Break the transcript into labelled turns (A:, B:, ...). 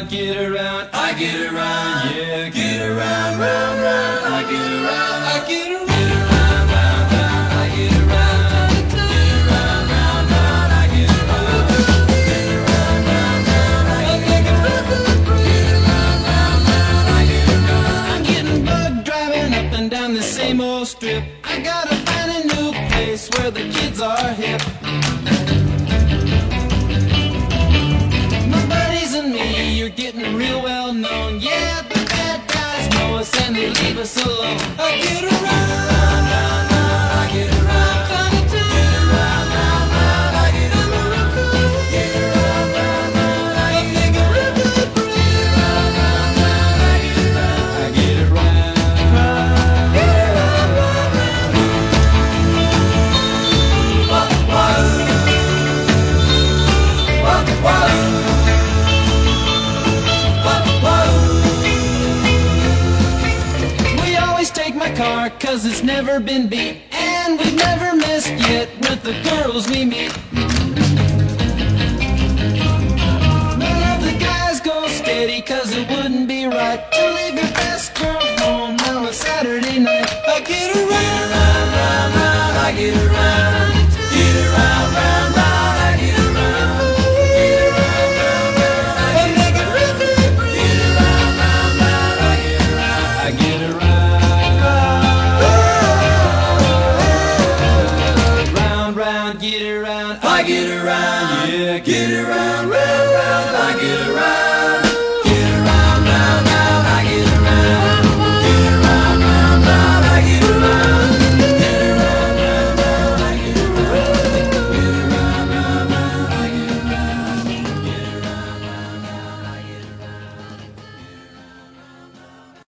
A: get around, I get around, yeah, get around, round, round, I get around, I get around, round, round, round, I get around, get around, round, round, I get around, get around, round, round, I get around, get around, round, round, I get around. I'm getting bugged driving up and down the same old strip. I gotta find a new place where the kids are hip. You're getting real well known. Yeah, the bad guys know us and they leave us alone. I get around, round, round, round, I get around, get around, round, round, I get around, get around, round, round, I get around, get around, round, round, I get around, I get around, get around, round, round. Wah, wah, wah, wah. Take my car, cause it's never been beat, and we've never missed yet with the girls we meet. None of the guys go steady, cause it wouldn't be right to leave your best girl home on a Saturday night. I get around, round, round, round, I get around.